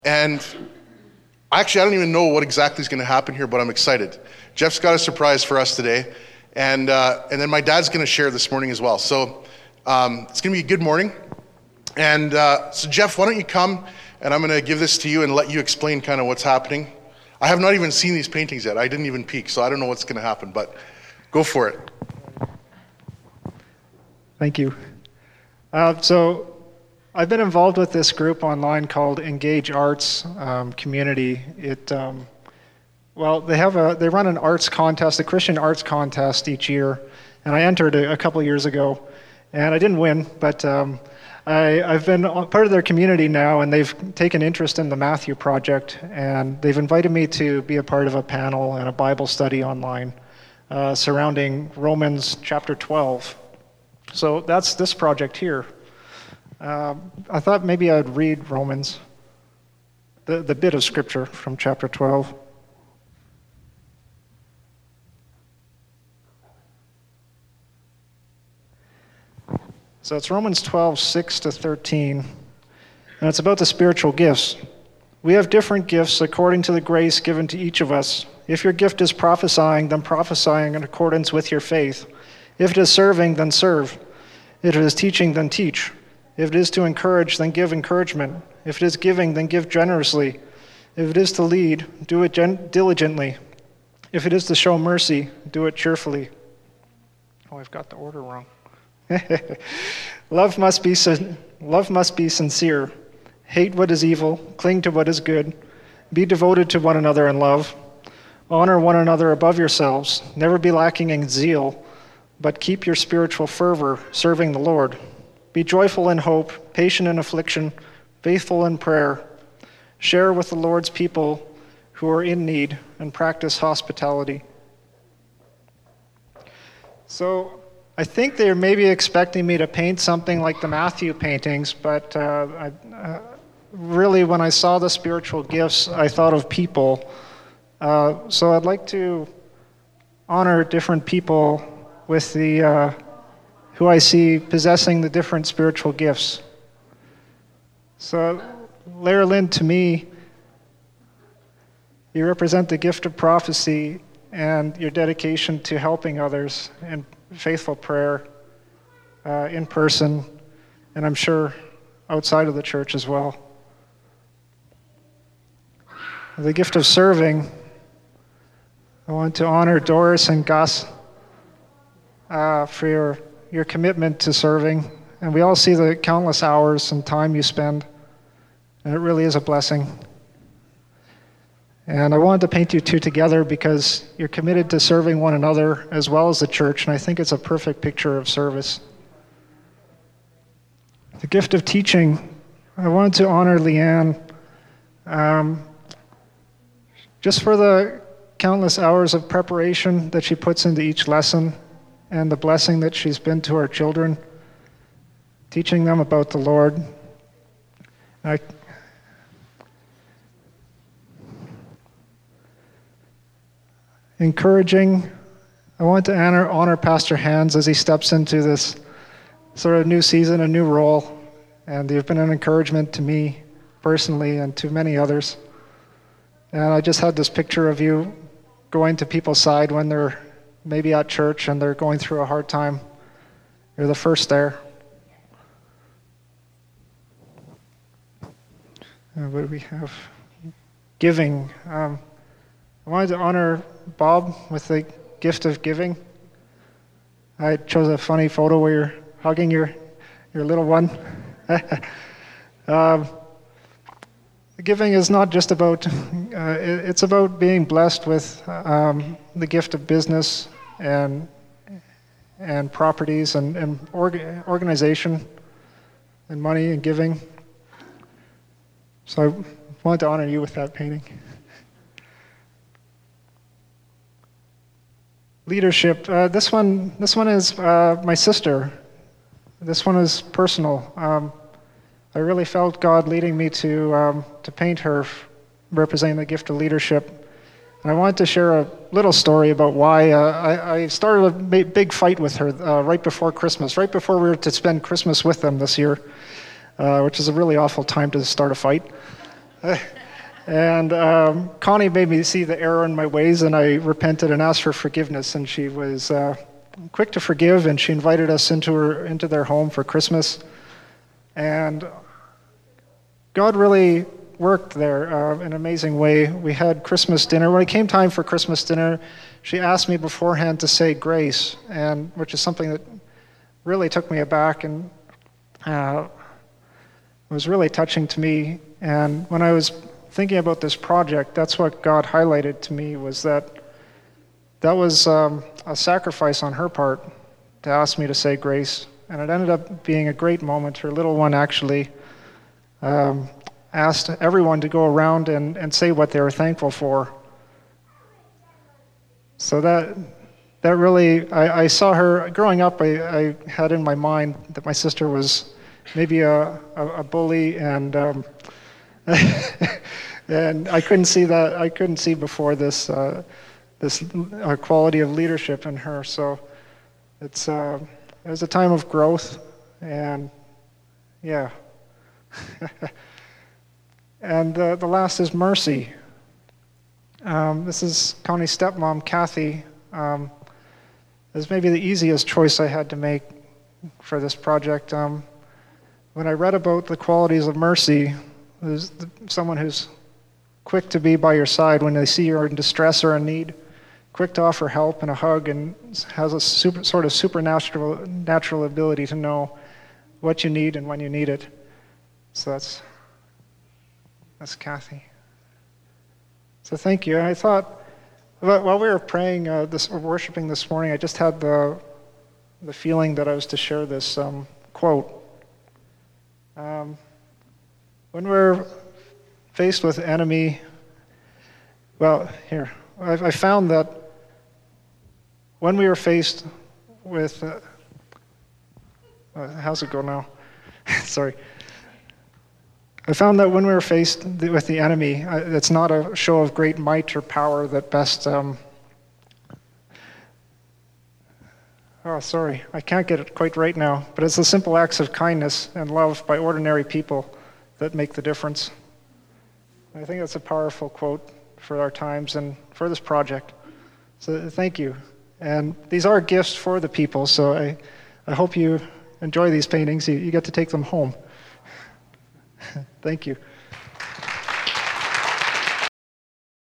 And actually, I don't even know what exactly is going to happen here, but I'm excited. Jeff's got a surprise for us today, and then my dad's going to share this morning as well. So it's going to be a good morning. And so Jeff, why don't you come, and I'm going to give this to you and let you explain kind of what's happening. I have not even seen these paintings yet. I didn't even peek, so I don't know what's going to happen, but go for it. Thank you. So I've been involved with this group online called Engage Arts Community. They run an arts contest, a Christian arts contest each year, and I entered a couple years ago, and I didn't win, but I've been part of their community now, and they've taken interest in the Matthew Project, and they've invited me to be a part of a panel and a Bible study online surrounding Romans chapter 12. So that's this project here. I thought maybe I'd read Romans, the bit of scripture from chapter 12. So it's Romans 12, 6 to 13, and it's about the spiritual gifts. We have different gifts according to the grace given to each of us. If your gift is prophesying, then prophesying in accordance with your faith. If it is serving, then serve. If it is teaching, then teach. If it is to encourage, then give encouragement. If it is giving, then give generously. If it is to lead, do it diligently. If it is to show mercy, do it cheerfully. Oh, I've got the order wrong. Love must be sincere. Hate what is evil. Cling to what is good. Be devoted to one another in love. Honor one another above yourselves. Never be lacking in zeal, but keep your spiritual fervor, serving the Lord. Be joyful in hope, patient in affliction, faithful in prayer. Share with the Lord's people who are in need, and practice hospitality. So I think they're maybe expecting me to paint something like the Matthew paintings, but really when I saw the spiritual gifts, I thought of people. So I'd like to honor different people with the who I see possessing the different spiritual gifts. So, Lara Lynn, to me, you represent the gift of prophecy and your dedication to helping others in faithful prayer, in person, and I'm sure outside of the church as well. The gift of serving, I want to honor Doris and Gus for your commitment to serving, and we all see the countless hours and time you spend, and it really is a blessing. And I wanted to paint you two together because you're committed to serving one another as well as the church, and I think it's a perfect picture of service. The gift of teaching, I wanted to honor Leanne just for the countless hours of preparation that she puts into each lesson, and the blessing that she's been to our children, teaching them about the Lord. Encouraging, I want to honor Pastor Hans as he steps into this sort of new season, a new role, and you've been an encouragement to me personally and to many others. And I just had this picture of you going to people's side when they're maybe at church and they're going through a hard time. You're the first there. What do we have? Giving. I wanted to honor Bob with the gift of giving. I chose a funny photo where you're hugging your little one. Giving is not just about, it's about being blessed with the gift of business and properties and organization and money and giving. So I wanted to honor you with that painting. Leadership. This one is my sister. This one is personal. I really felt God leading me to paint her, representing the gift of leadership. And I wanted to share a little story about why I started a big fight with her right before Christmas, right before we were to spend Christmas with them this year, which is a really awful time to start a fight. And Connie made me see the error in my ways, and I repented and asked for forgiveness. And she was quick to forgive, and she invited us into their home for Christmas. And God really worked there in an amazing way. We had Christmas dinner. When it came time for Christmas dinner, she asked me beforehand to say grace, and which is something that really took me aback and was really touching to me. And when I was thinking about this project, that's what God highlighted to me, was that was a sacrifice on her part to ask me to say grace. And it ended up being a great moment. Her little one actually asked everyone to go around and say what they were thankful for. So that really, I saw her, growing up, I had in my mind that my sister was maybe a bully, and and I couldn't see that. I couldn't see before this quality of leadership in her. So it was a time of growth, and yeah. And the last is mercy. This is Connie's stepmom, Kathy. This is maybe the easiest choice I had to make for this project. When I read about the qualities of mercy, there's someone who's quick to be by your side when they see you're in distress or in need, quick to offer help and a hug, and has a sort of supernatural ability to know what you need and when you need it. So that's Kathy. So thank you. I thought, while we were praying, worshiping this morning, I just had the feeling that I was to share this quote. When we're faced with enemy, I found that when we were faced with, how's it go now? Sorry. I found that when we were faced with the enemy, it's not a show of great might or power that best. I can't get it quite right now, but it's the simple acts of kindness and love by ordinary people that make the difference. I think that's a powerful quote for our times and for this project. So thank you. And these are gifts for the people, so I hope you enjoy these paintings. You get to take them home. Thank you.